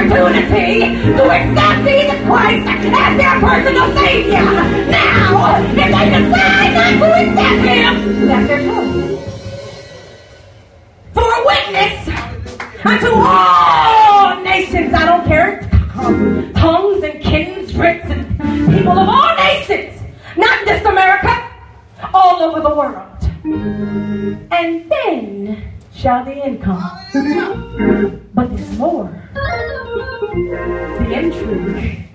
opportunity to accept Jesus Christ as their personal Savior. Now, if they decide not to accept Him, that's their choice. For a witness unto all nations, I don't care, tongues and kindreds and people of all nations, not just America, all over the world. And then shall the end come. But there's more. The intrigue